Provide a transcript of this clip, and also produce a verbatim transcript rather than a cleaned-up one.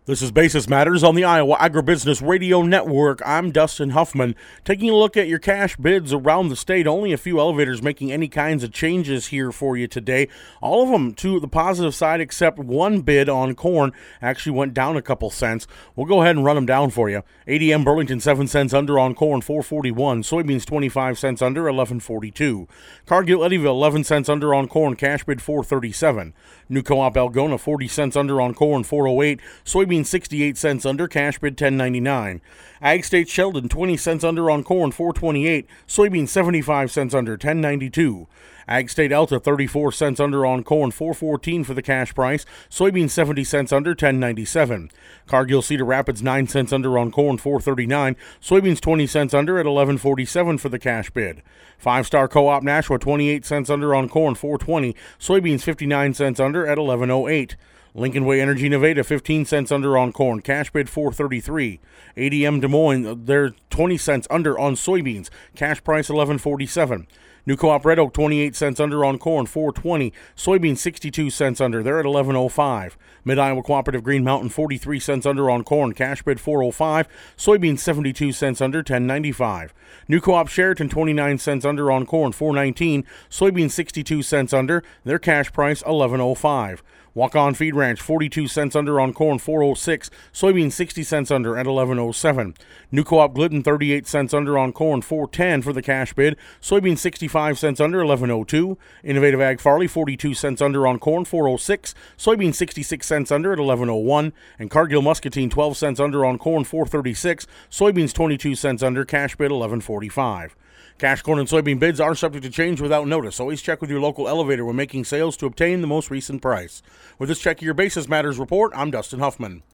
This is Basis Matters on the Iowa Agribusiness Radio Network. I'm Dustin Huffman, taking a look at your cash bids around the state. Only a few elevators making any kinds of changes here for you today. All of them to the positive side, except one bid on corn actually went down a couple cents. We'll go ahead and run them down for you. A D M Burlington, seven cents under on corn, four forty-one. Soybeans, twenty-five cents under, eleven forty-two. Cargill Eddyville, eleven cents under on corn, cash bid four thirty-seven. New Co-op Algona, forty cents under on corn, four oh eight. Soybeans, sixty-eight cents under, cash bid ten ninety-nine. Ag State Sheldon, twenty cents under on corn, four twenty-eight. Soybeans, seventy-five cents under, ten ninety-two. Ag State Alta, thirty-four cents under on corn, four fourteen for the cash price. Soybeans, seventy cents under, ten ninety-seven. Cargill Cedar Rapids, nine cents under on corn, four thirty-nine. Soybeans, twenty cents under at eleven forty-seven for the cash bid. Five Star Co-op Nashua, twenty-eight cents under on corn, four twenty. Soybeans, fifty-nine cents under at eleven oh eight. Lincoln Way Energy Nevada, fifteen cents under on corn, cash bid four thirty-three. A D M Des Moines, they're twenty cents under on soybeans, cash price eleven forty-seven. New Co-op Red Oak, twenty-eight cents under on corn, four twenty. Soybeans, sixty-two cents under, they're at eleven oh five. Mid-Iowa Cooperative Green Mountain, forty-three cents under on corn, cash bid four oh five. Soybeans, seventy-two cents under, ten ninety-five. New Co-op Sheraton, twenty-nine cents under on corn, four nineteen. Soybeans, sixty-two cents under, their cash price eleven oh five. Walk-On Feed Ranch, forty-two cents under on corn, four oh six. Soybeans, sixty cents under at eleven oh seven. New Co-op Glidden, thirty-eight cents under on corn, four ten for the cash bid. Soybeans, sixty-five cents under, eleven oh two. Innovative Ag Farley, forty-two cents under on corn, four oh six. Soybeans, sixty-six cents under at eleven oh one. And Cargill Muscatine, twelve cents under on corn, four thirty-six. Soybeans, twenty-two cents under, cash bid eleven forty-five. Cash corn and soybean bids are subject to change without notice. Always check with your local elevator when making sales to obtain the most recent price. With this Check Your Basis Matters report, I'm Dustin Huffman.